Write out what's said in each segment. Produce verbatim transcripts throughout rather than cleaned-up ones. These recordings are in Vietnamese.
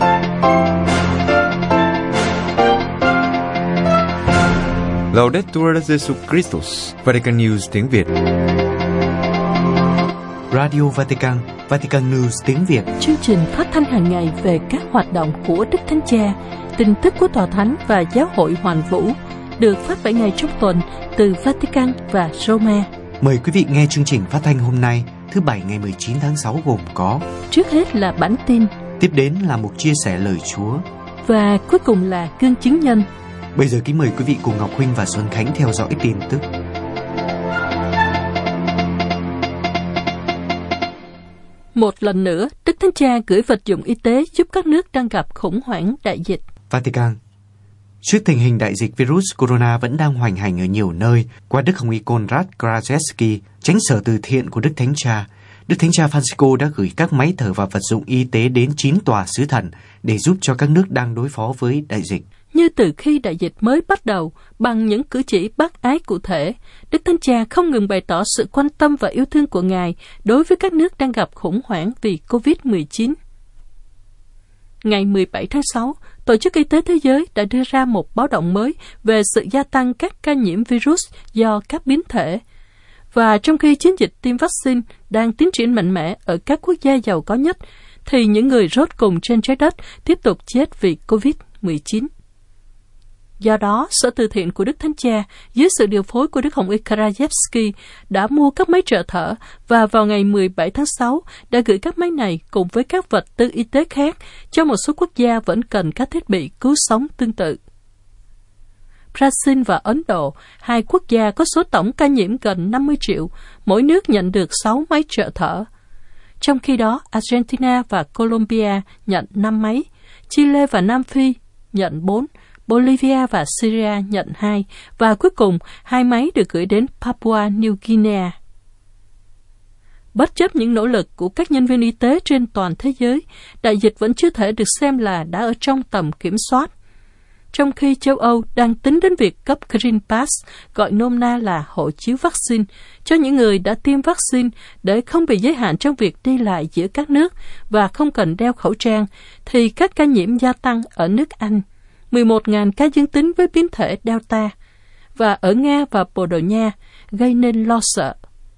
Laudetur Jesus Christus, Vatican News tiếng Việt. Radio Vatican, Vatican News tiếng Việt. Chương trình phát thanh hàng ngày về các hoạt động của Đức Thánh Cha, tin tức của Tòa Thánh và Giáo hội Hoàn Vũ, được phát bảy ngày trong tuần từ Vatican và Roma. Mời quý vị nghe chương trình phát thanh hôm nay, thứ Bảy ngày mười chín tháng sáu gồm có: trước hết là bản tin, tiếp đến là mục chia sẻ lời Chúa, và cuối cùng là gương chứng nhân. Bây giờ kính mời quý vị cùng Ngọc Huynh và Xuân Khánh theo dõi tin tức. Một lần nữa, Đức Thánh Cha gửi vật dụng y tế giúp các nước đang gặp khủng hoảng đại dịch. Vatican. Trước tình hình đại dịch virus corona vẫn đang hoành hành ở nhiều nơi, qua Đức Hồng Y Konrad Krajewski, chánh sở từ thiện của Đức Thánh Cha, Đức Thánh Cha Francisco đã gửi các máy thở và vật dụng y tế đến chín tòa xứ thần để giúp cho các nước đang đối phó với đại dịch. Như từ khi đại dịch mới bắt đầu, bằng những cử chỉ bác ái cụ thể, Đức Thánh Cha không ngừng bày tỏ sự quan tâm và yêu thương của Ngài đối với các nước đang gặp khủng hoảng vì covid mười chín. Ngày mười bảy tháng sáu, Tổ chức Y tế Thế giới đã đưa ra một báo động mới về sự gia tăng các ca nhiễm virus do các biến thể. Và trong khi chiến dịch tiêm vaccine đang tiến triển mạnh mẽ ở các quốc gia giàu có nhất, thì những người rốt cùng trên trái đất tiếp tục chết vì covid mười chín. Do đó, Sở Từ thiện của Đức Thánh Cha, dưới sự điều phối của Đức Hồng Y Krajewski, đã mua các máy trợ thở và vào ngày mười bảy tháng sáu đã gửi các máy này cùng với các vật tư y tế khác cho một số quốc gia vẫn cần các thiết bị cứu sống tương tự. Brazil và Ấn Độ, hai quốc gia có số tổng ca nhiễm gần năm mươi triệu, mỗi nước nhận được sáu máy trợ thở. Trong khi đó, Argentina và Colombia nhận năm máy, Chile và Nam Phi nhận bốn, Bolivia và Syria nhận hai, và cuối cùng hai máy được gửi đến Papua New Guinea. Bất chấp những nỗ lực của các nhân viên y tế trên toàn thế giới, đại dịch vẫn chưa thể được xem là đã ở trong tầm kiểm soát. Trong khi châu Âu đang tính đến việc cấp Green Pass, gọi nôm na là hộ chiếu vaccine, cho những người đã tiêm vaccine để không bị giới hạn trong việc đi lại giữa các nước và không cần đeo khẩu trang, thì các ca nhiễm gia tăng ở nước Anh, mười một nghìn ca dương tính với biến thể Delta, và ở Nga và Bồ Đào Nha, gây nên lo sợ.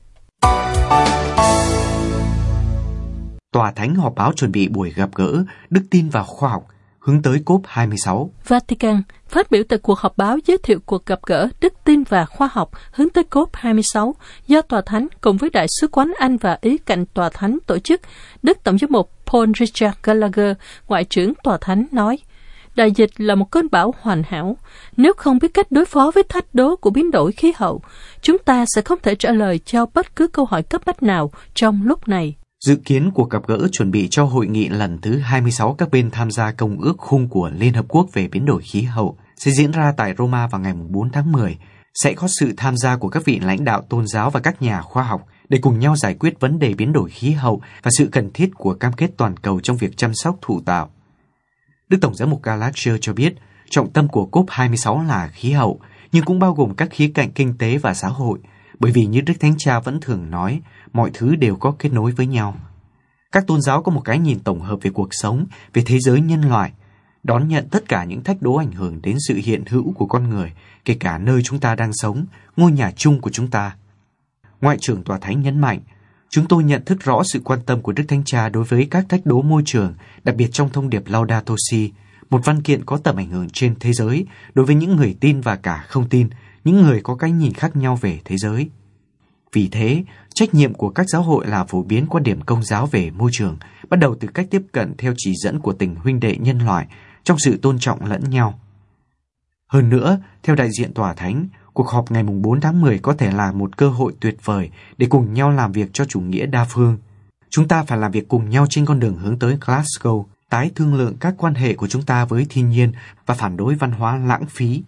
Tòa Thánh họp báo chuẩn bị buổi gặp gỡ Đức tin và khoa học hướng tới cốp hai mươi sáu. Vatican phát biểu tại cuộc họp báo giới thiệu cuộc gặp gỡ Đức tin và khoa học hướng tới cốp hai mươi sáu do Tòa Thánh cùng với Đại sứ quán Anh và Ý cạnh Tòa Thánh tổ chức. Đức Tổng giám mục Paul Richard Gallagher, Ngoại trưởng Tòa Thánh, nói: đại dịch là một cơn bão hoàn hảo. Nếu không biết cách đối phó với thách đố của biến đổi khí hậu, chúng ta sẽ không thể trả lời cho bất cứ câu hỏi cấp bách nào trong lúc này. Dự kiến cuộc gặp gỡ chuẩn bị cho hội nghị lần thứ hai mươi sáu các bên tham gia Công ước Khung của Liên Hợp Quốc về biến đổi khí hậu sẽ diễn ra tại Roma vào ngày bốn tháng mười. Sẽ có sự tham gia của các vị lãnh đạo tôn giáo và các nhà khoa học để cùng nhau giải quyết vấn đề biến đổi khí hậu và sự cần thiết của cam kết toàn cầu trong việc chăm sóc thụ tạo. Đức Tổng giám mục Gallagher cho biết, trọng tâm của cốp hai mươi sáu là khí hậu, nhưng cũng bao gồm các khía cạnh kinh tế và xã hội, bởi vì như Đức Thánh Cha vẫn thường nói, mọi thứ đều có kết nối với nhau. Các tôn giáo có một cái nhìn tổng hợp về cuộc sống, về thế giới nhân loại, đón nhận tất cả những thách đố ảnh hưởng đến sự hiện hữu của con người, kể cả nơi chúng ta đang sống, ngôi nhà chung của chúng ta. Ngoại trưởng Tòa Thánh nhấn mạnh, chúng tôi nhận thức rõ sự quan tâm của Đức Thánh Cha đối với các thách đố môi trường, đặc biệt trong thông điệp Laudato Si, một văn kiện có tầm ảnh hưởng trên thế giới đối với những người tin và cả không tin, những người có cái nhìn khác nhau về thế giới. Vì thế, trách nhiệm của các giáo hội là phổ biến quan điểm Công giáo về môi trường, bắt đầu từ cách tiếp cận theo chỉ dẫn của tình huynh đệ nhân loại trong sự tôn trọng lẫn nhau. Hơn nữa, theo đại diện Tòa Thánh, cuộc họp ngày bốn tháng mười có thể là một cơ hội tuyệt vời để cùng nhau làm việc cho chủ nghĩa đa phương. Chúng ta phải làm việc cùng nhau trên con đường hướng tới Glasgow, tái thương lượng các quan hệ của chúng ta với thiên nhiên và phản đối văn hóa lãng phí.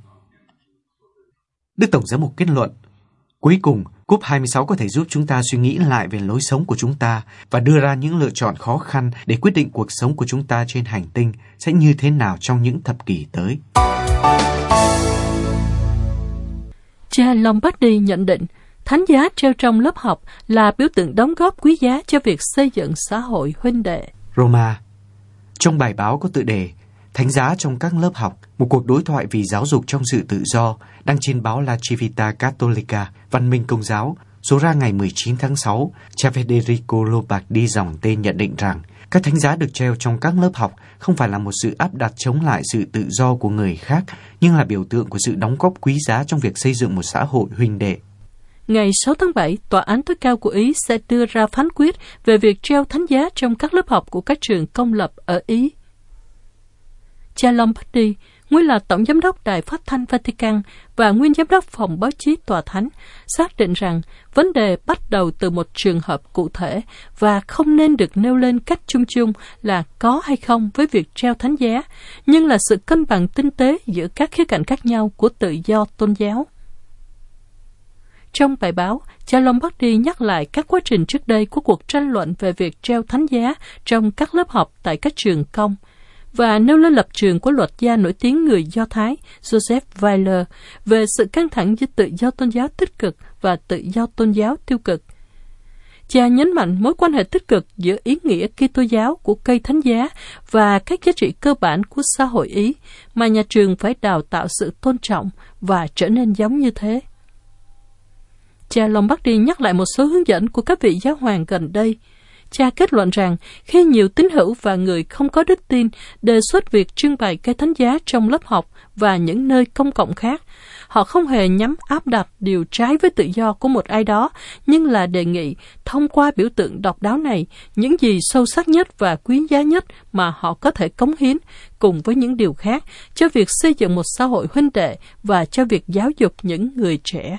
Đức Tổng giám mục kết luận, cuối cùng, cốp hai mươi sáu có thể giúp chúng ta suy nghĩ lại về lối sống của chúng ta và đưa ra những lựa chọn khó khăn để quyết định cuộc sống của chúng ta trên hành tinh sẽ như thế nào trong những thập kỷ tới. Cha Lombardi nhận định, thánh giá treo trong lớp học là biểu tượng đóng góp quý giá cho việc xây dựng xã hội huynh đệ. Roma. Trong bài báo có tựa đề Thánh giá trong các lớp học, một cuộc đối thoại vì giáo dục trong sự tự do, đăng trên báo La Civita Cattolica, Văn minh Công giáo, số ra ngày mười chín tháng sáu, cha Federico Lombardi dòng tên nhận định rằng các thánh giá được treo trong các lớp học không phải là một sự áp đặt chống lại sự tự do của người khác, nhưng là biểu tượng của sự đóng góp quý giá trong việc xây dựng một xã hội huynh đệ. Ngày sáu tháng bảy, Tòa án tối cao của Ý sẽ đưa ra phán quyết về việc treo thánh giá trong các lớp học của các trường công lập ở Ý. Cha Lombardi, nguyên là Tổng Giám đốc Đài Phát thanh Vatican và nguyên Giám đốc Phòng Báo chí Tòa Thánh, xác định rằng vấn đề bắt đầu từ một trường hợp cụ thể và không nên được nêu lên cách chung chung là có hay không với việc treo thánh giá, nhưng là sự cân bằng tinh tế giữa các khía cạnh khác nhau của tự do tôn giáo. Trong bài báo, cha Lombardi nhắc lại các quá trình trước đây của cuộc tranh luận về việc treo thánh giá trong các lớp học tại các trường công, và nêu lên lập trường của luật gia nổi tiếng người Do Thái Joseph Weiler về sự căng thẳng giữa tự do tôn giáo tích cực và tự do tôn giáo tiêu cực. Cha nhấn mạnh mối quan hệ tích cực giữa ý nghĩa Kitô giáo của cây thánh giá và các giá trị cơ bản của xã hội Ý mà nhà trường phải đào tạo sự tôn trọng và trở nên giống như thế. Cha Lombardi nhắc lại một số hướng dẫn của các vị giáo hoàng gần đây. Cha kết luận rằng khi nhiều tín hữu và người không có đức tin đề xuất việc trưng bày cây thánh giá trong lớp học và những nơi công cộng khác, họ không hề nhắm áp đặt điều trái với tự do của một ai đó, nhưng là đề nghị thông qua biểu tượng độc đáo này những gì sâu sắc nhất và quý giá nhất mà họ có thể cống hiến, cùng với những điều khác, cho việc xây dựng một xã hội huynh đệ và cho việc giáo dục những người trẻ.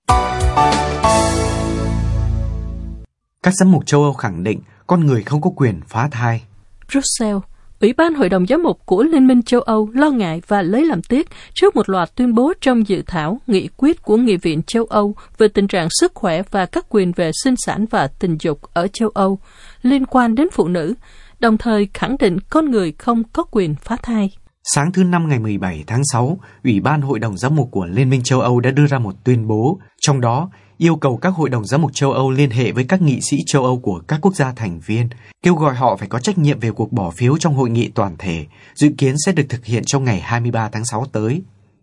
Các giám mục châu Âu khẳng định con người không có quyền phá thai. Brussels, Ủy ban Hội đồng Giám mục của Liên minh châu Âu lo ngại và lấy làm tiếc trước một loạt tuyên bố trong dự thảo nghị quyết của Nghị viện châu Âu về tình trạng sức khỏe và các quyền về sinh sản và tình dục ở châu Âu liên quan đến phụ nữ, đồng thời khẳng định con người không có quyền phá thai. Sáng thứ Năm ngày mười bảy tháng sáu, Ủy ban Hội đồng Giám mục của Liên minh châu Âu đã đưa ra một tuyên bố, trong đó yêu cầu các hội đồng giám mục châu Âu liên hệ với các nghị sĩ châu Âu của các quốc gia thành viên, kêu gọi họ phải có trách nhiệm về cuộc bỏ phiếu trong hội nghị toàn thể, dự kiến sẽ được thực hiện trong ngày hai mươi ba tháng sáu tới.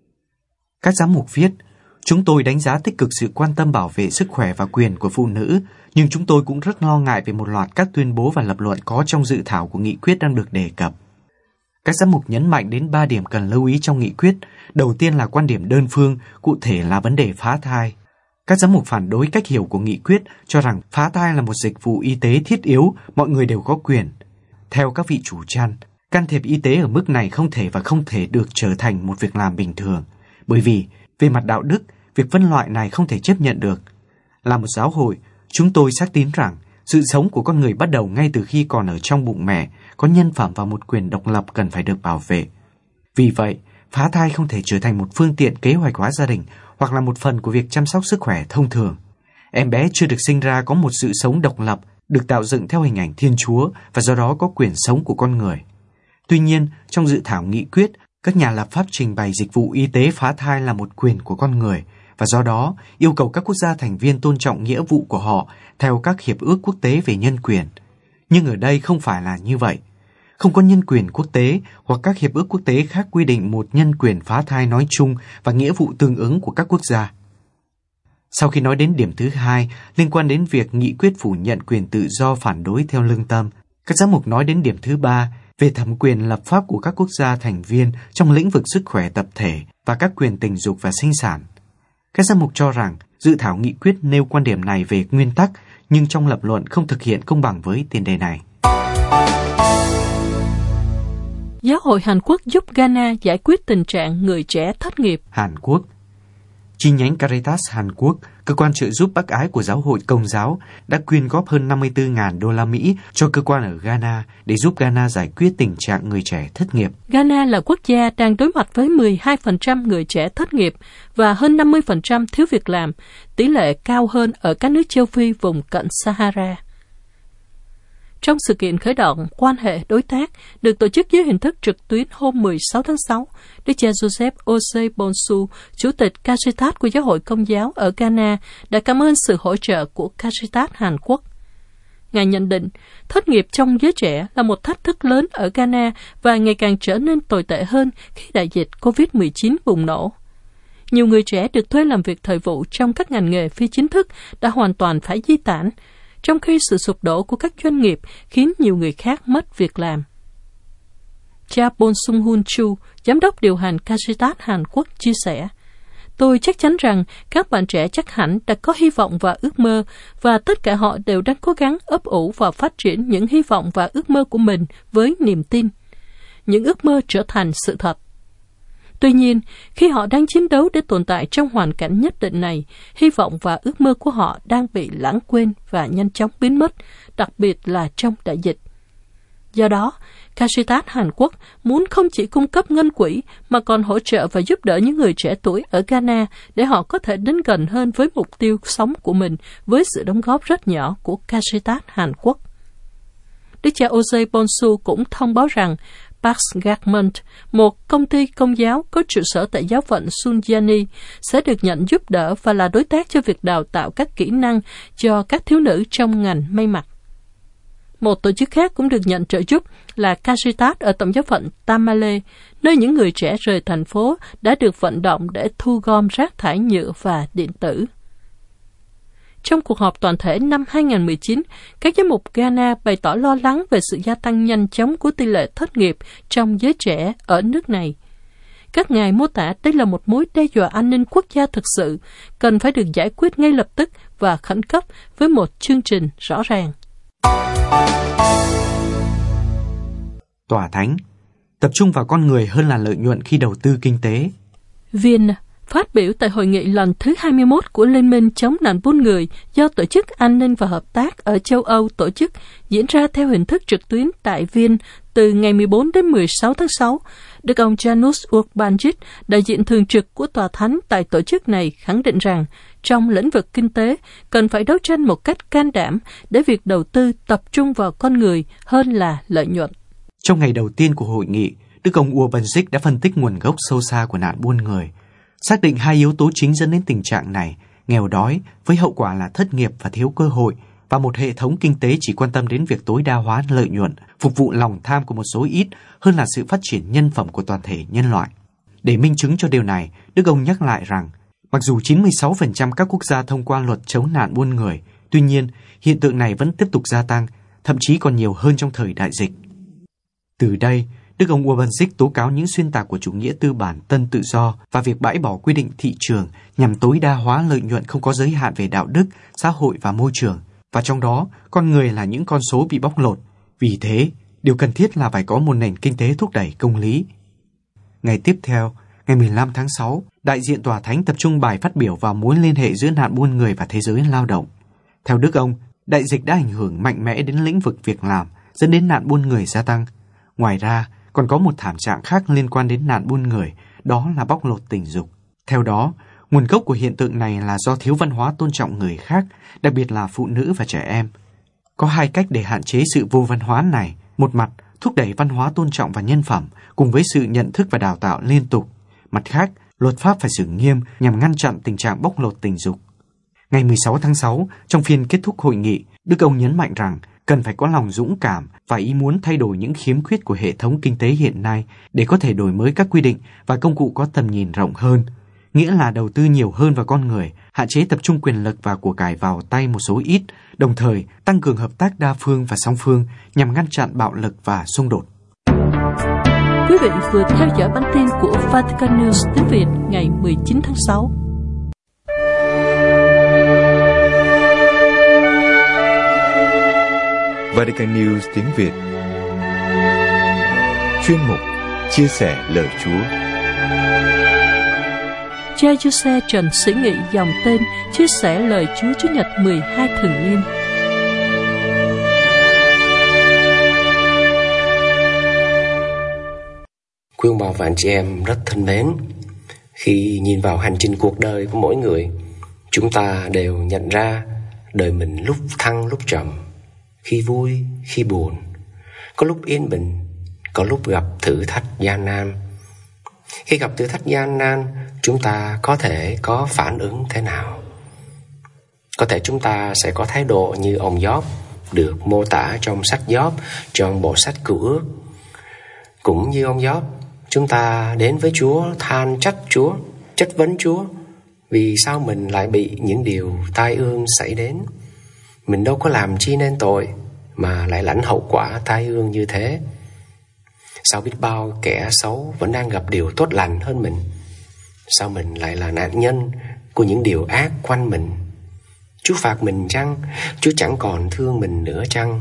Các giám mục viết, chúng tôi đánh giá tích cực sự quan tâm bảo vệ sức khỏe và quyền của phụ nữ, nhưng chúng tôi cũng rất lo ngại về một loạt các tuyên bố và lập luận có trong dự thảo của nghị quyết đang được đề cập. Các giám mục nhấn mạnh đến ba điểm cần lưu ý trong nghị quyết. Đầu tiên là quan điểm đơn phương, cụ thể là vấn đề phá thai. Các giám mục phản đối cách hiểu của nghị quyết, cho rằng phá thai là một dịch vụ y tế thiết yếu, mọi người đều có quyền. Theo các vị chủ trăn, can thiệp y tế ở mức này không thể và không thể được trở thành một việc làm bình thường, bởi vì, về mặt đạo đức, việc phân loại này không thể chấp nhận được. Là một giáo hội, chúng tôi xác tín rằng sự sống của con người bắt đầu ngay từ khi còn ở trong bụng mẹ, có nhân phẩm và một quyền độc lập cần phải được bảo vệ. Vì vậy, phá thai không thể trở thành một phương tiện kế hoạch hóa gia đình hoặc là một phần của việc chăm sóc sức khỏe thông thường. Em bé chưa được sinh ra có một sự sống độc lập, được tạo dựng theo hình ảnh Thiên Chúa và do đó có quyền sống của con người. Tuy nhiên, trong dự thảo nghị quyết, các nhà lập pháp trình bày dịch vụ y tế phá thai là một quyền của con người và do đó yêu cầu các quốc gia thành viên tôn trọng nghĩa vụ của họ theo các hiệp ước quốc tế về nhân quyền. Nhưng ở đây không phải là như vậy. Không có nhân quyền quốc tế hoặc các hiệp ước quốc tế khác quy định một nhân quyền phá thai nói chung và nghĩa vụ tương ứng của các quốc gia. Sau khi nói đến điểm thứ hai, liên quan đến việc nghị quyết phủ nhận quyền tự do phản đối theo lương tâm, các giám mục nói đến điểm thứ ba, về thẩm quyền lập pháp của các quốc gia thành viên trong lĩnh vực sức khỏe tập thể và các quyền tình dục và sinh sản. Các giám mục cho rằng dự thảo nghị quyết nêu quan điểm này về nguyên tắc, nhưng trong lập luận không thực hiện công bằng với tiền đề này. Giáo hội Hàn Quốc giúp Ghana giải quyết tình trạng người trẻ thất nghiệp. Hàn Quốc. Chi nhánh Caritas Hàn Quốc, cơ quan trợ giúp bác ái của giáo hội Công giáo, đã quyên góp hơn năm mươi tư nghìn đô la Mỹ cho cơ quan ở Ghana để giúp Ghana giải quyết tình trạng người trẻ thất nghiệp. Ghana là quốc gia đang đối mặt với mười hai phần trăm người trẻ thất nghiệp và hơn năm mươi phần trăm thiếu việc làm, tỷ lệ cao hơn ở các nước châu Phi vùng cận Sahara. Trong sự kiện khởi động quan hệ đối tác được tổ chức dưới hình thức trực tuyến hôm mười sáu tháng sáu, Đức cha Joseph Osei Bonsu, Chủ tịch Caritas của Giáo hội Công giáo ở Ghana, đã cảm ơn sự hỗ trợ của Caritas Hàn Quốc. Ngài nhận định, thất nghiệp trong giới trẻ là một thách thức lớn ở Ghana và ngày càng trở nên tồi tệ hơn khi đại dịch covid mười chín bùng nổ. Nhiều người trẻ được thuê làm việc thời vụ trong các ngành nghề phi chính thức đã hoàn toàn phải di tản, trong khi sự sụp đổ của các doanh nghiệp khiến nhiều người khác mất việc làm. Cha Bon Sung Hun Chu, giám đốc điều hành Caritas Hàn Quốc chia sẻ, tôi chắc chắn rằng các bạn trẻ chắc hẳn đã có hy vọng và ước mơ, và tất cả họ đều đang cố gắng ấp ủ và phát triển những hy vọng và ước mơ của mình với niềm tin. Những ước mơ trở thành sự thật. Tuy nhiên, khi họ đang chiến đấu để tồn tại trong hoàn cảnh nhất định này, hy vọng và ước mơ của họ đang bị lãng quên và nhanh chóng biến mất, đặc biệt là trong đại dịch. Do đó, Caritas Hàn Quốc muốn không chỉ cung cấp ngân quỹ mà còn hỗ trợ và giúp đỡ những người trẻ tuổi ở Ghana để họ có thể đến gần hơn với mục tiêu sống của mình với sự đóng góp rất nhỏ của Caritas Hàn Quốc. Đức cha Ose Bonsu cũng thông báo rằng Pax Government, một công ty công giáo có trụ sở tại giáo phận Sunyani, sẽ được nhận giúp đỡ và là đối tác cho việc đào tạo các kỹ năng cho các thiếu nữ trong ngành may mặc. Một tổ chức khác cũng được nhận trợ giúp là Caritas ở tổng giáo phận Tamale, nơi những người trẻ rời thành phố đã được vận động để thu gom rác thải nhựa và điện tử. Trong cuộc họp toàn thể năm hai không một chín, các giám mục Ghana bày tỏ lo lắng về sự gia tăng nhanh chóng của tỷ lệ thất nghiệp trong giới trẻ ở nước này. Các ngài mô tả đây là một mối đe dọa an ninh quốc gia thực sự, cần phải được giải quyết ngay lập tức và khẩn cấp với một chương trình rõ ràng. Tòa Thánh tập trung vào con người hơn là lợi nhuận khi đầu tư kinh tế. Viên phát biểu tại hội nghị lần thứ hai mươi mốt của Liên minh chống nạn buôn người do Tổ chức An ninh và Hợp tác ở châu Âu tổ chức, diễn ra theo hình thức trực tuyến tại Viên từ ngày mười bốn đến mười sáu tháng sáu. Đức ông Janusz Urbanjic, đại diện thường trực của Tòa Thánh tại tổ chức này, khẳng định rằng trong lĩnh vực kinh tế cần phải đấu tranh một cách can đảm để việc đầu tư tập trung vào con người hơn là lợi nhuận. Trong ngày đầu tiên của hội nghị, Đức ông Urbanjic đã phân tích nguồn gốc sâu xa của nạn buôn người, xác định hai yếu tố chính dẫn đến tình trạng này: nghèo đói với hậu quả là thất nghiệp và thiếu cơ hội, và một hệ thống kinh tế chỉ quan tâm đến việc tối đa hóa lợi nhuận, phục vụ lòng tham của một số ít hơn là sự phát triển nhân phẩm của toàn thể nhân loại. Để minh chứng cho điều này, Đức ông nhắc lại rằng, mặc dù chín mươi sáu phần trăm các quốc gia thông qua luật chống nạn buôn người, tuy nhiên hiện tượng này vẫn tiếp tục gia tăng, thậm chí còn nhiều hơn trong thời đại dịch. Từ đây, Đức ông Urbanjic tố cáo những xuyên tạc của chủ nghĩa tư bản tân tự do và việc bãi bỏ quy định thị trường nhằm tối đa hóa lợi nhuận không có giới hạn về đạo đức, xã hội và môi trường, và trong đó con người là những con số bị bóc lột. Vì thế, điều cần thiết là phải có một nền kinh tế thúc đẩy công lý. Ngày tiếp theo, ngày mười lăm tháng sáu, đại diện Tòa Thánh tập trung bài phát biểu vào mối liên hệ giữa nạn buôn người và thế giới lao động. Theo Đức ông, đại dịch đã ảnh hưởng mạnh mẽ đến lĩnh vực việc làm, dẫn đến nạn buôn người gia tăng. Ngoài ra, còn có một thảm trạng khác liên quan đến nạn buôn người, đó là bóc lột tình dục. Theo đó, nguồn gốc của hiện tượng này là do thiếu văn hóa tôn trọng người khác, đặc biệt là phụ nữ và trẻ em. Có hai cách để hạn chế sự vô văn hóa này: một mặt, thúc đẩy văn hóa tôn trọng và nhân phẩm cùng với sự nhận thức và đào tạo liên tục; mặt khác, luật pháp phải xử nghiêm nhằm ngăn chặn tình trạng bóc lột tình dục. Ngày mười sáu tháng sáu, trong phiên kết thúc hội nghị, Đức ông nhấn mạnh rằng cần phải có lòng dũng cảm và ý muốn thay đổi những khiếm khuyết của hệ thống kinh tế hiện nay để có thể đổi mới các quy định và công cụ có tầm nhìn rộng hơn, nghĩa là đầu tư nhiều hơn vào con người, hạn chế tập trung quyền lực và của cải vào tay một số ít, đồng thời tăng cường hợp tác đa phương và song phương nhằm ngăn chặn bạo lực và xung đột. Quý vị vừa theo dõi bản tin của Vatican News tiếng Việt ngày mười chín tháng sáu. Vatican News tiếng Việt. Chuyên mục Chia sẻ lời Chúa. Cha Giuse Trần Sĩ Nghị dòng tên chia sẻ lời Chúa Chủ nhật mười hai thường niên. Quý ông bà và anh chị em rất thân mến, khi nhìn vào hành trình cuộc đời của mỗi người, chúng ta đều nhận ra đời mình lúc thăng lúc trầm, khi vui, khi buồn, có lúc yên bình, có lúc gặp thử thách gian nan. Khi gặp thử thách gian nan, chúng ta có thể có phản ứng thế nào? Có thể chúng ta sẽ có thái độ như ông Gióp được mô tả trong sách Gióp, trong bộ sách Cựu Ước. Cũng như ông Gióp, chúng ta đến với Chúa than trách Chúa, chất vấn Chúa vì sao mình lại bị những điều tai ương xảy đến. Mình đâu có làm chi nên tội mà lại lãnh hậu quả tai ương như thế. Sao biết bao kẻ xấu vẫn đang gặp điều tốt lành hơn mình? Sao mình lại là nạn nhân của những điều ác quanh mình? Chúa phạt mình chăng? Chúa chẳng còn thương mình nữa chăng?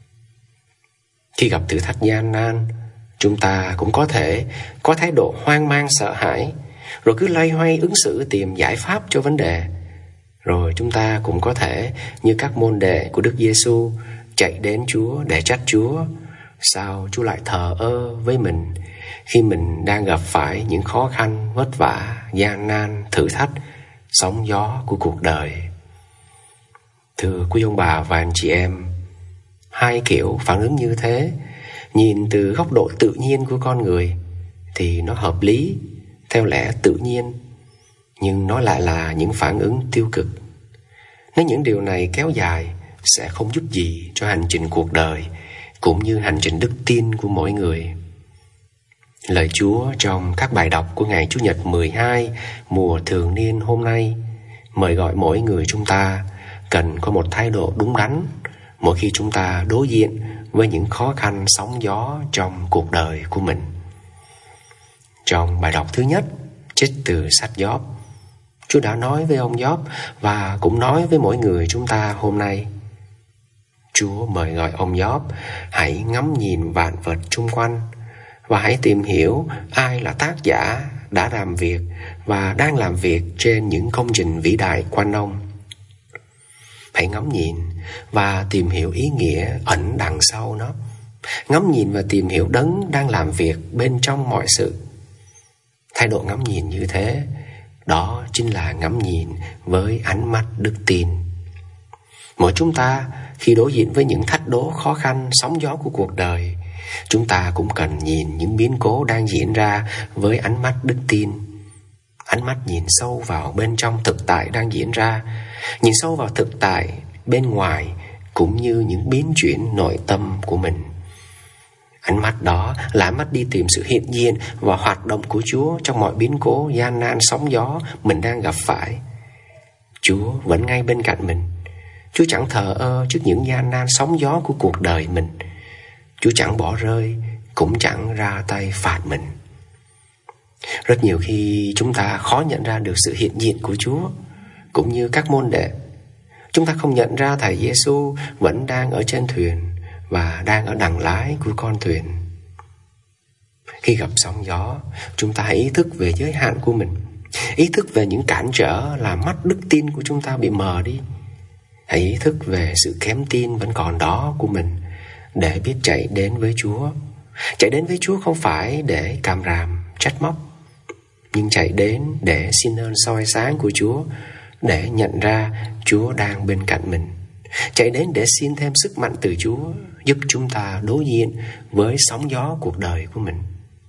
Khi gặp thử thách gian nan, chúng ta cũng có thể có thái độ hoang mang sợ hãi, rồi cứ loay hoay ứng xử tìm giải pháp cho vấn đề. Rồi chúng ta cũng có thể như các môn đệ của Đức Giêsu chạy đến Chúa để trách Chúa. Sao Chúa lại thờ ơ với mình khi mình đang gặp phải những khó khăn, vất vả, gian nan, thử thách, sóng gió của cuộc đời? Thưa quý ông bà và anh chị em, hai kiểu phản ứng như thế, nhìn từ góc độ tự nhiên của con người thì nó hợp lý, theo lẽ tự nhiên, nhưng nó lại là những phản ứng tiêu cực. Nếu những điều này kéo dài sẽ không giúp gì cho hành trình cuộc đời cũng như hành trình đức tin của mỗi người. Lời Chúa trong các bài đọc của ngày Chủ nhật mười hai mùa thường niên hôm nay mời gọi mỗi người chúng ta cần có một thái độ đúng đắn mỗi khi chúng ta đối diện với những khó khăn sóng gió trong cuộc đời của mình. Trong bài đọc thứ nhất, trích từ sách Gióp, Chúa đã nói với ông Gióp và cũng nói với mỗi người chúng ta hôm nay. Chúa mời gọi ông Gióp hãy ngắm nhìn vạn vật chung quanh và hãy tìm hiểu ai là tác giả đã làm việc và đang làm việc trên những công trình vĩ đại quanh ông. Hãy ngắm nhìn và tìm hiểu ý nghĩa ẩn đằng sau nó. Ngắm nhìn và tìm hiểu đấng đang làm việc bên trong mọi sự. Thái độ ngắm nhìn như thế, đó chính là ngắm nhìn với ánh mắt đức tin. Mỗi chúng ta khi đối diện với những thách đố khó khăn, sóng gió của cuộc đời, chúng ta cũng cần nhìn những biến cố đang diễn ra với ánh mắt đức tin. Ánh mắt nhìn sâu vào bên trong thực tại đang diễn ra, nhìn sâu vào thực tại bên ngoài cũng như những biến chuyển nội tâm của mình. Ánh mắt đó là ánh mắt đi tìm sự hiện diện và hoạt động của Chúa trong mọi biến cố, gian nan, sóng gió mình đang gặp phải. Chúa vẫn ngay bên cạnh mình. Chúa chẳng thờ ơ trước những gian nan sóng gió của cuộc đời mình. Chúa chẳng bỏ rơi, cũng chẳng ra tay phạt mình. Rất nhiều khi chúng ta khó nhận ra được sự hiện diện của Chúa, cũng như các môn đệ. Chúng ta không nhận ra Thầy Giêsu vẫn đang ở trên thuyền và đang ở đằng lái của con thuyền. Khi gặp sóng gió, chúng ta hãy ý thức về giới hạn của mình, ý thức về những cản trở làm mắt đức tin của chúng ta bị mờ đi. Hãy ý thức về sự kém tin vẫn còn đó của mình để biết chạy đến với Chúa. Chạy đến với Chúa không phải để càm ràm, trách móc, nhưng chạy đến để xin ơn soi sáng của Chúa, để nhận ra Chúa đang bên cạnh mình. Chạy đến để xin thêm sức mạnh từ Chúa, giúp chúng ta đối diện với sóng gió cuộc đời của mình.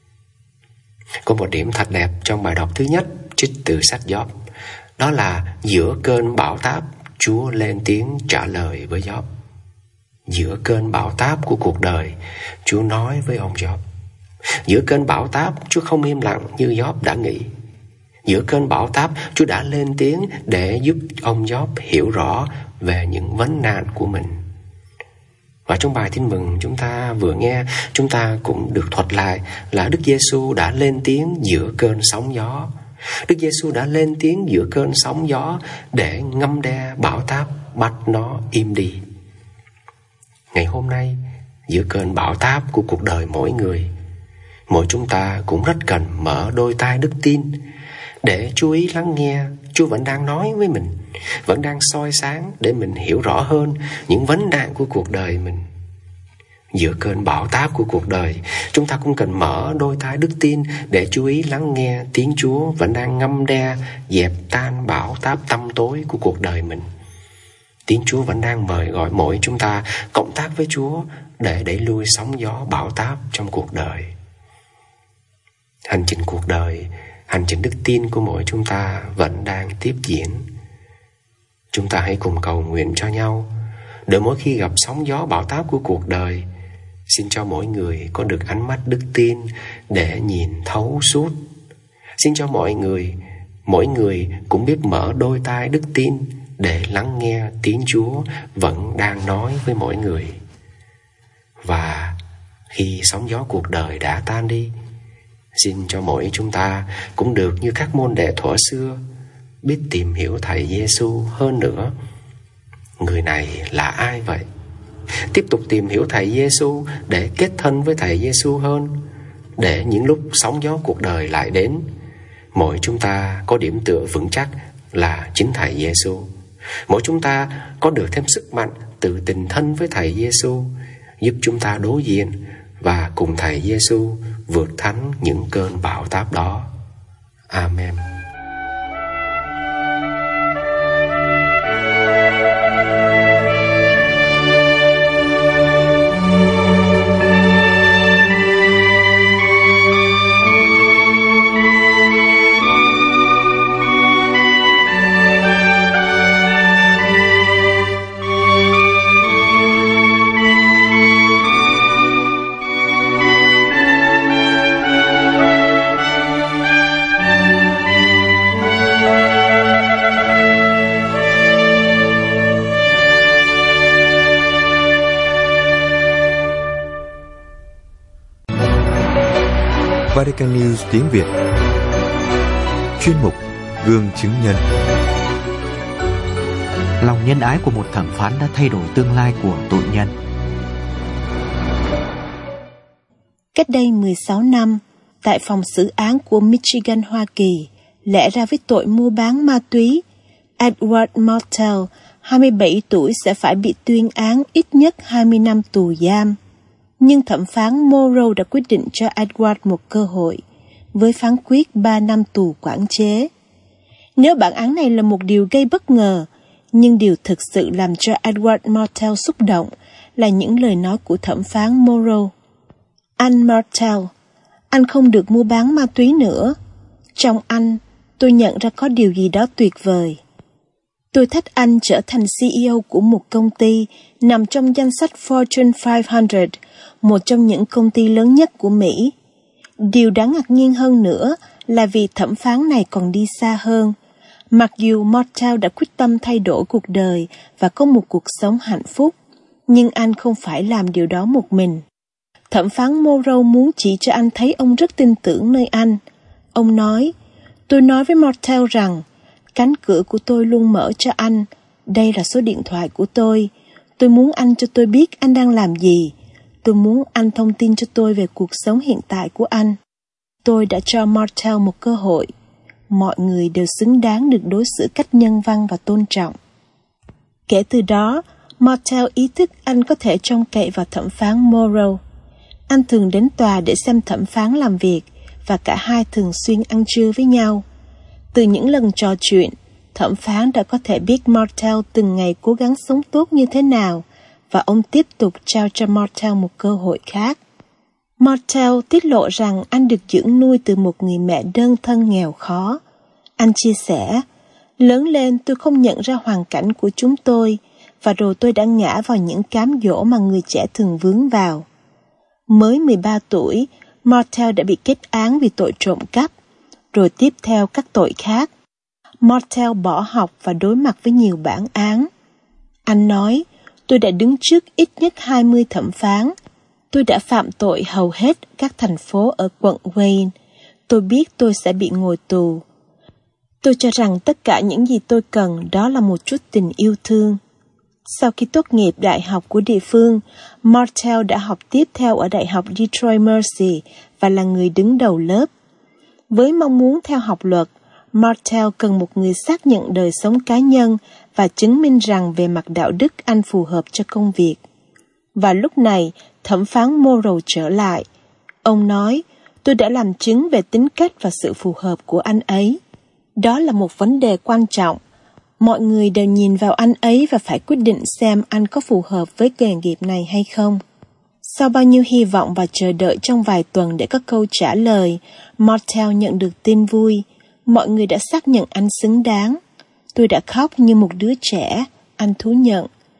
Có một điểm thật đẹp trong bài đọc thứ nhất, trích từ sách Gióp. Đó là giữa cơn bão táp, Chúa lên tiếng trả lời với Gióp. Giữa cơn bão táp của cuộc đời, Chúa nói với ông Gióp. Giữa cơn bão táp, Chúa không im lặng như Gióp đã nghĩ. Giữa cơn bão táp, Chúa đã lên tiếng để giúp ông Gióp hiểu rõ về những vấn nạn của mình. Và trong bài tin mừng chúng ta vừa nghe, chúng ta cũng được thuật lại là Đức Giêsu đã lên tiếng giữa cơn sóng gió. Đức Giêsu đã lên tiếng giữa cơn sóng gió để ngăn đe bão táp, bắt nó im đi. Ngày hôm nay, giữa cơn bão táp của cuộc đời mỗi người, mỗi chúng ta cũng rất cần mở đôi tai đức tin để chú ý lắng nghe Chúa vẫn đang nói với mình, vẫn đang soi sáng để mình hiểu rõ hơn những vấn nạn của cuộc đời mình. Giữa cơn bão táp của cuộc đời, chúng ta cũng cần mở đôi tai đức tin để chú ý lắng nghe tiếng Chúa vẫn đang ngăn đe, dẹp tan bão táp tăm tối của cuộc đời mình. Tiếng Chúa vẫn đang mời gọi mỗi chúng ta cộng tác với Chúa để đẩy lui sóng gió bão táp trong cuộc đời. Hành trình cuộc đời, hành trình đức tin của mỗi chúng ta vẫn đang tiếp diễn. Chúng ta hãy cùng cầu nguyện cho nhau để mỗi khi gặp sóng gió bão táp của cuộc đời, xin cho mỗi người có được ánh mắt đức tin để nhìn thấu suốt. Xin cho mọi người, mỗi người cũng biết mở đôi tai đức tin để lắng nghe tiếng Chúa vẫn đang nói với mỗi người. Và khi sóng gió cuộc đời đã tan đi, xin cho mỗi chúng ta cũng được như các môn đệ thuở xưa, biết tìm hiểu Thầy Giêsu hơn nữa. Người này là ai vậy? Tiếp tục tìm hiểu Thầy Giêsu để kết thân với Thầy Giêsu hơn, để những lúc sóng gió cuộc đời lại đến, mỗi chúng ta có điểm tựa vững chắc là chính Thầy Giêsu. Mỗi chúng ta có được thêm sức mạnh từ tình thân với Thầy Giêsu, giúp chúng ta đối diện và cùng Thầy Giêsu vượt thắng những cơn bão táp đó. Amen. Vatican News tiếng Việt. Chuyên mục Gương chứng nhân. Lòng nhân ái của một thẩm phán đã thay đổi tương lai của tội nhân. Cách đây mười sáu năm, tại phòng xử án của Michigan, Hoa Kỳ, lẽ ra với tội mua bán ma túy, Edward Martel, hai mươi bảy tuổi sẽ phải bị tuyên án ít nhất hai mươi năm tù giam. Nhưng thẩm phán Morrow đã quyết định cho Edward một cơ hội, với phán quyết ba năm tù quản chế. Nếu bản án này là một điều gây bất ngờ, nhưng điều thực sự làm cho Edward Martel xúc động là những lời nói của thẩm phán Morrow. Anh Martel, anh không được mua bán ma túy nữa. Trong anh, tôi nhận ra có điều gì đó tuyệt vời. Tôi thách anh trở thành xê e ô của một công ty nằm trong danh sách Fortune năm trăm, một trong những công ty lớn nhất của Mỹ. Điều đáng ngạc nhiên hơn nữa là vì thẩm phán này còn đi xa hơn. Mặc dù Martel đã quyết tâm thay đổi cuộc đời và có một cuộc sống hạnh phúc, nhưng anh không phải làm điều đó một mình. Thẩm phán Morrow muốn chỉ cho anh thấy ông rất tin tưởng nơi anh. Ông nói, tôi nói với Martel rằng, cánh cửa của tôi luôn mở cho anh. Đây là số điện thoại của tôi. Tôi muốn anh cho tôi biết anh đang làm gì. Tôi muốn anh thông tin cho tôi về cuộc sống hiện tại của anh. Tôi đã cho Martel một cơ hội. Mọi người đều xứng đáng được đối xử cách nhân văn và tôn trọng. Kể từ đó, Martel ý thức anh có thể trông cậy vào thẩm phán Morrow. Anh thường đến tòa để xem thẩm phán làm việc, và cả hai thường xuyên ăn trưa với nhau. Từ những lần trò chuyện, thẩm phán đã có thể biết Martel từng ngày cố gắng sống tốt như thế nào, và ông tiếp tục trao cho Martel một cơ hội khác. Martel tiết lộ rằng anh được dưỡng nuôi từ một người mẹ đơn thân nghèo khó. Anh chia sẻ, lớn lên tôi không nhận ra hoàn cảnh của chúng tôi, và rồi tôi đã ngã vào những cám dỗ mà người trẻ thường vướng vào. Mới mười ba tuổi, Martel đã bị kết án vì tội trộm cắp, rồi tiếp theo các tội khác. Martel bỏ học và đối mặt với nhiều bản án. Anh nói, tôi đã đứng trước ít nhất hai mươi thẩm phán. Tôi đã phạm tội hầu hết các thành phố ở quận Wayne. Tôi biết tôi sẽ bị ngồi tù. Tôi cho rằng tất cả những gì tôi cần đó là một chút tình yêu thương. Sau khi tốt nghiệp đại học của địa phương, Martel đã học tiếp theo ở Đại học Detroit Mercy và là người đứng đầu lớp. Với mong muốn theo học luật, Martel cần một người xác nhận đời sống cá nhân và chứng minh rằng về mặt đạo đức anh phù hợp cho công việc. Và lúc này, thẩm phán Morrow trở lại. Ông nói, tôi đã làm chứng về tính cách và sự phù hợp của anh ấy. Đó là một vấn đề quan trọng. Mọi người đều nhìn vào anh ấy và phải quyết định xem anh có phù hợp với nghề nghiệp này hay không. Sau bao nhiêu hy vọng và chờ đợi trong vài tuần để có câu trả lời, Martel nhận được tin vui. Mọi người đã xác nhận anh xứng đáng. Tôi đã khóc như một đứa trẻ, anh thú nhận.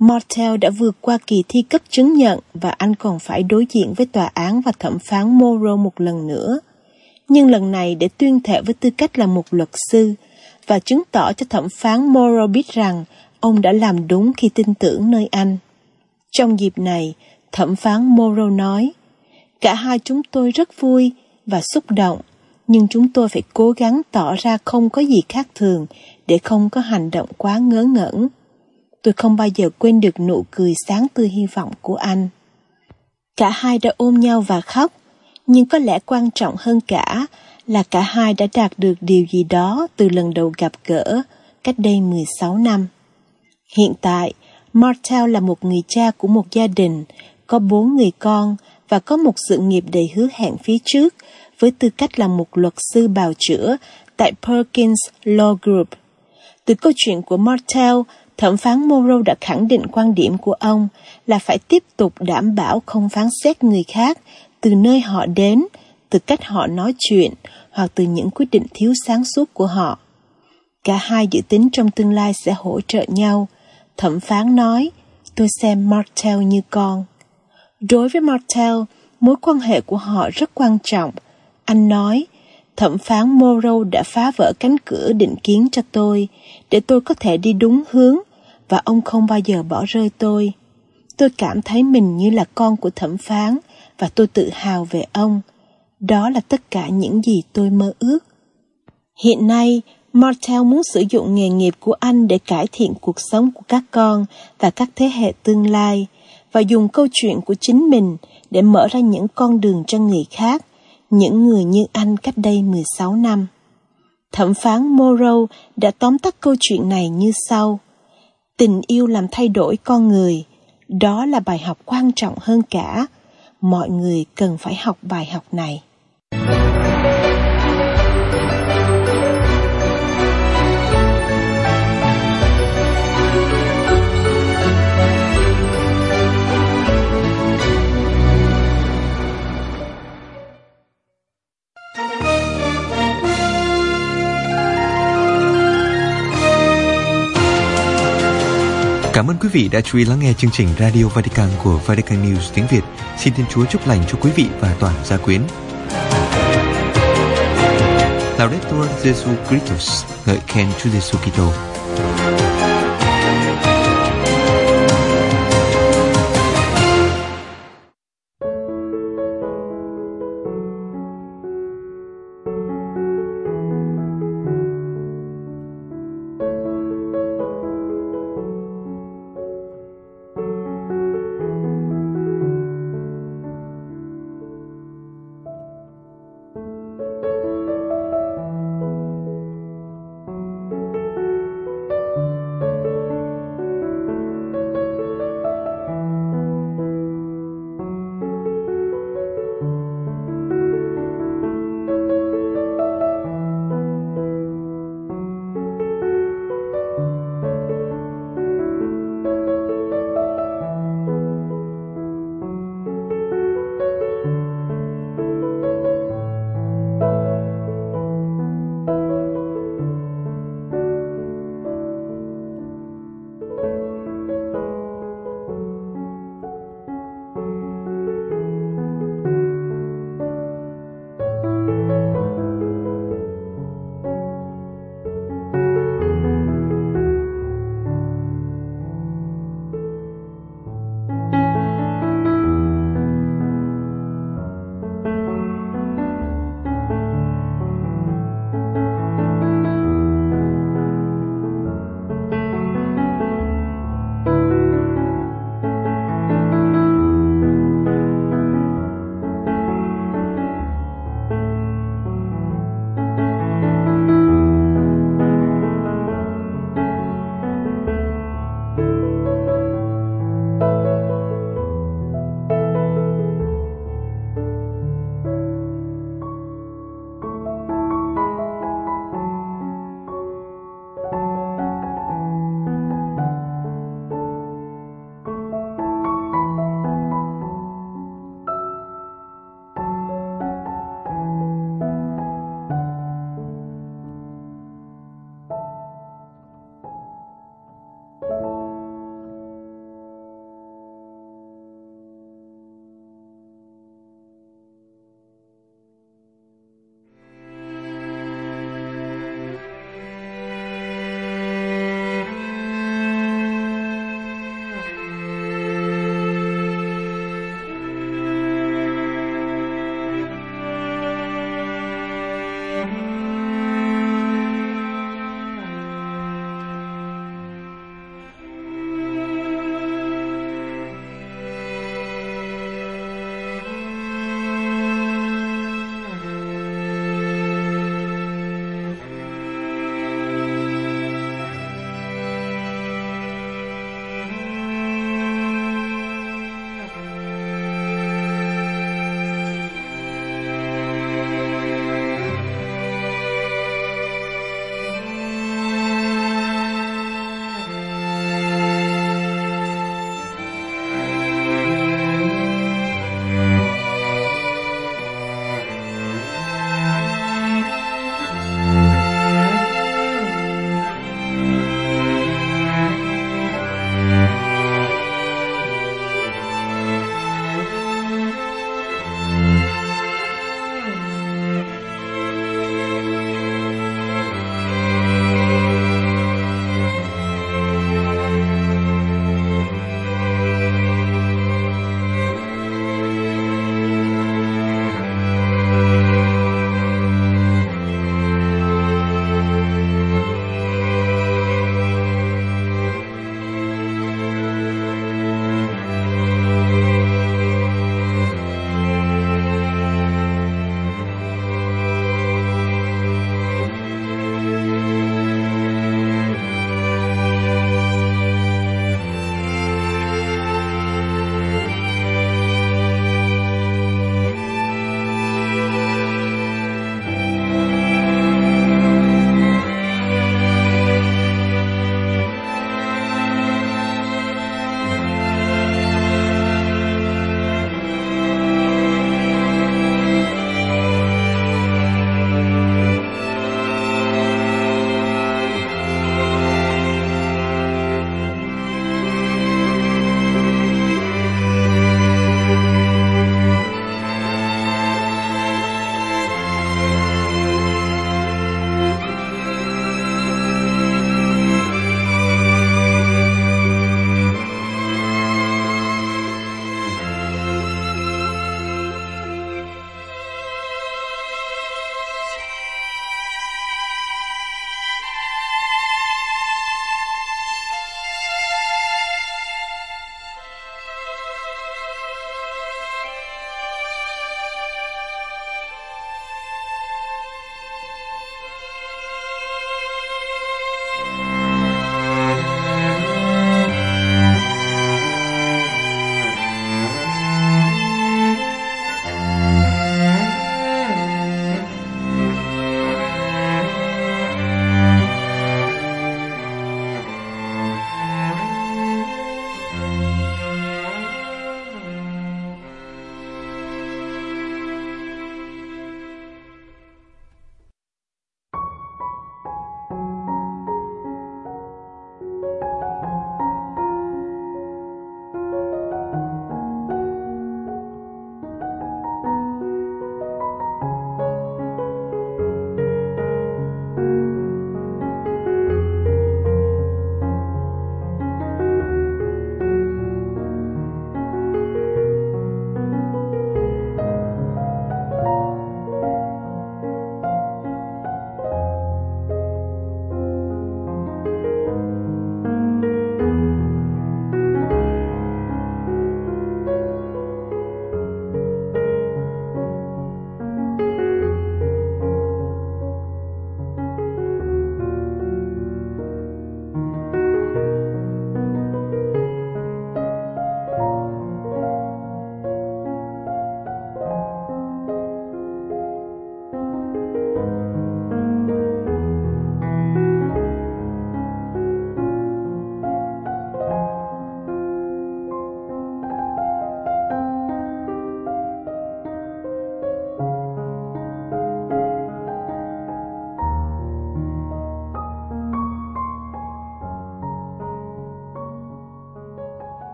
Martel đã vượt qua kỳ thi cấp chứng nhận và anh còn phải đối diện với tòa án và thẩm phán Morrow một lần nữa. Nhưng lần này để tuyên thệ với tư cách là một luật sư và chứng tỏ cho thẩm phán Morrow biết rằng ông đã làm đúng khi tin tưởng nơi anh. Trong dịp này, thẩm phán Morrow nói, cả hai chúng tôi rất vui và xúc động, nhưng chúng tôi phải cố gắng tỏ ra không có gì khác thường để không có hành động quá ngớ ngẩn. Tôi không bao giờ quên được nụ cười sáng tươi hy vọng của anh. Cả hai đã ôm nhau và khóc, nhưng có lẽ quan trọng hơn cả là cả hai đã đạt được điều gì đó từ lần đầu gặp gỡ, cách đây mười sáu năm. Hiện tại, Martel là một người cha của một gia đình, có bốn người con và có một sự nghiệp đầy hứa hẹn phía trước với tư cách là một luật sư bào chữa tại Perkins Law Group. Từ câu chuyện của Martel, thẩm phán Morrow đã khẳng định quan điểm của ông là phải tiếp tục đảm bảo không phán xét người khác từ nơi họ đến, từ cách họ nói chuyện hoặc từ những quyết định thiếu sáng suốt của họ. Cả hai dự tính trong tương lai sẽ hỗ trợ nhau. Thẩm phán nói, tôi xem Martel như con. Đối với Martel, mối quan hệ của họ rất quan trọng. Anh nói, thẩm phán Morrow đã phá vỡ cánh cửa định kiến cho tôi, để tôi có thể đi đúng hướng, và ông không bao giờ bỏ rơi tôi. Tôi cảm thấy mình như là con của thẩm phán, và tôi tự hào về ông. Đó là tất cả những gì tôi mơ ước. Hiện nay, Martel muốn sử dụng nghề nghiệp của anh để cải thiện cuộc sống của các con và các thế hệ tương lai, và dùng câu chuyện của chính mình để mở ra những con đường cho người khác, những người như anh cách đây mười sáu năm. Thẩm phán Morrow đã tóm tắt câu chuyện này như sau. Tình yêu làm thay đổi con người. Đó là bài học quan trọng hơn cả. Mọi người cần phải học bài học này. Cảm ơn quý vị đã chú ý lắng nghe chương trình Radio Vatican của Vatican News tiếng Việt. Xin Thiên Chúa chúc lành cho quý vị và toàn gia quyến. Laudetur Jesu Christus, ngợi khen Chúa Giêsu Kitô.